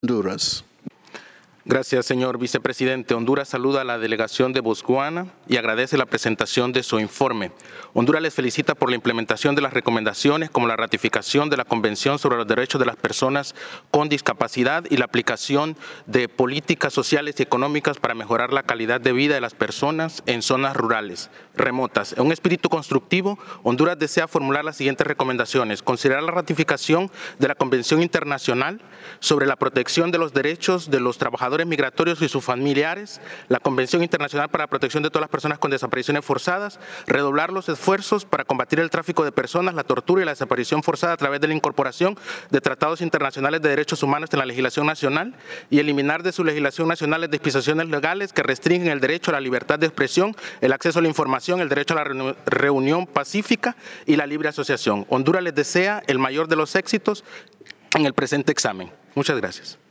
Honduras. Gracias, señor vicepresidente. Honduras saluda a la delegación de Botswana y agradece la presentación de su informe. Honduras les felicita por la implementación de las recomendaciones como la ratificación de la Convención sobre los Derechos de las Personas con Discapacidad y la aplicación de políticas sociales y económicas para mejorar la calidad de vida de las personas en zonas rurales, remotas. En un espíritu constructivo, Honduras desea formular las siguientes recomendaciones. Considerar la ratificación de la Convención Internacional sobre la protección de los derechos de los trabajadores migratorios y sus familiares, la Convención Internacional para la Protección de todas las personas con desapariciones forzadas, redoblar los esfuerzos para combatir el tráfico de personas, la tortura y la desaparición forzada a través de la incorporación de tratados internacionales de derechos humanos en la legislación nacional y eliminar de su legislación nacional las disposiciones legales que restringen el derecho a la libertad de expresión, el acceso a la información, el derecho a la reunión pacífica y la libre asociación. Honduras les desea el mayor de los éxitos en el presente examen. Muchas gracias.